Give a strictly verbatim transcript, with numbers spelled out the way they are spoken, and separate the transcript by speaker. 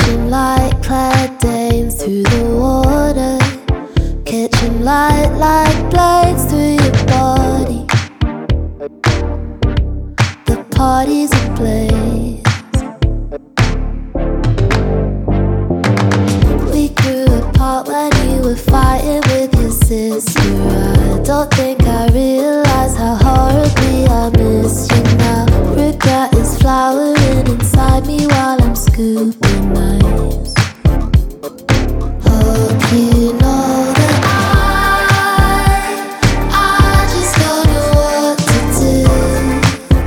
Speaker 1: Light clad dames through the water, catching light like blades through your body. The party's ablaze. We grew apart when you were fighting with your sister. I don't think I realized how horrible